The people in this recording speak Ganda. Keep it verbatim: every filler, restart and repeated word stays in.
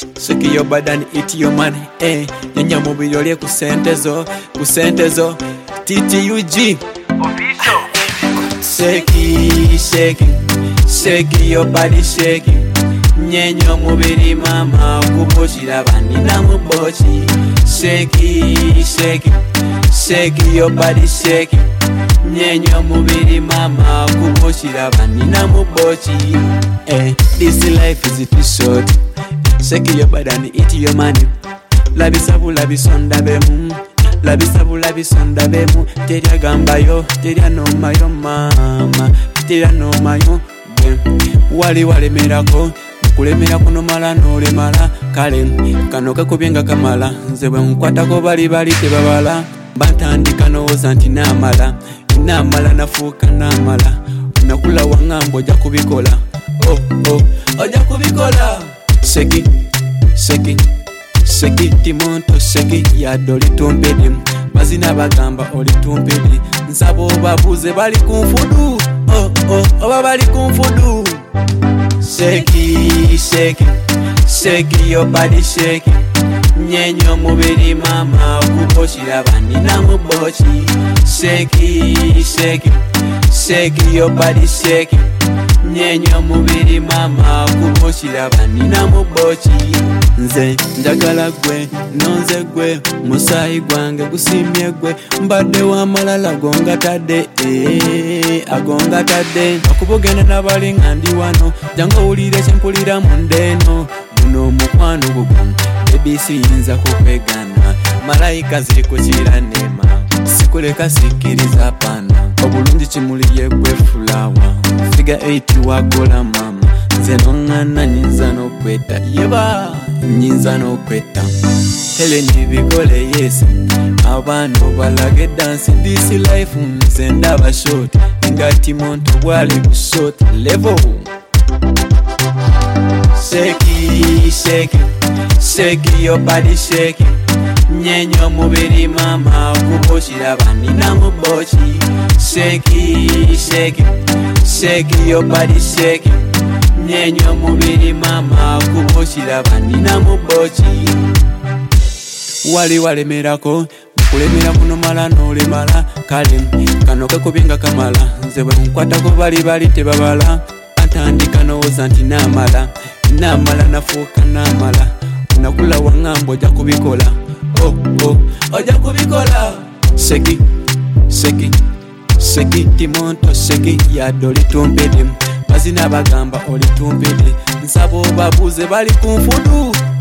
Shake your body and eat your money. Eh, nyanya mubiri ole ku sentezo, ku sentezo. T T U G. Official. Shake it, shake it, shake your body, shake it. Nyanya mubiri mama kuboshira bani na muboshi. Shake it, shake it, shake your body, shake it. Nyanya mubiri mama kuboshira bani na muboshi. Eh, this life is too short. Shake your body and eat your money. Labisabu labisonda bemu, labisabu labisonda bemu. Teria gamba yo, teria no mayo mama, teria no mayo. Wali wali mirako, kulemera kuno mala no le mala. Kale kano kakubyenga kamala, nzebwe nkwata ko bali bali tebabala. Batandika no zanti na mala, na mala nafuka na mala. Nakula wangambo ja kubikola. Oh oh, oja kubikola. Shake it, shake it, shake it, timonto, shake it, ya doli tumpedi. Bazina bagamba oli tumpedi. Nsabo babuze bali kumfudu. Oh oh, oba bali kumfudu. Shake it, shake it, shake your body, shake it. Nyenyo mubiri mama kuboshira bani na muboshi. Shake it, shake it, shake your body, shake it. Nyenyo mubiri mama kuboshira bani na muboshi. Nze njagala gwe nonze gwe musayi gwange gusimye gwe mbadde wa malala gonga tadde eh agonga tadde akubogenda nabali ngandi wano jango ulire chenkulira mundeno buno mukwano gugumu ebisi yinza kukwegana malaika ziri kukira nema sikuleka sikiriza pana obulungi kimuliye gwe fulawa figa eight wagola mama nze nongana nyinza n'okwetta yeba nyinza n'okwetta hele nibikole yes abantu balage dance this life nze ndaba short ngati muntu bwali ku short level. Shake it, shake it, shake your body, shake it. Nyenyo mubiri mama kuboshira bani na muboshi. Shake it, shake it, shake your body, shake it. Nyenyo mubiri mama kuboshira bani na muboshi. Wali wali mirako kulemera kuno mala no le mala. Kale kano kakubyenga kamala nzebwe nkwata ko bali bali tebabala. Atandika no zanti na mala na mala nafuka na mala. Nakula wangambo ja kubikola. Oh oh, oja kubikola. Shake it, shake it, shake it, timonto, shake it, ya doli tumpedi. Bazina bagamba oli tumpedi. Nsabo babuze bali kumfudu.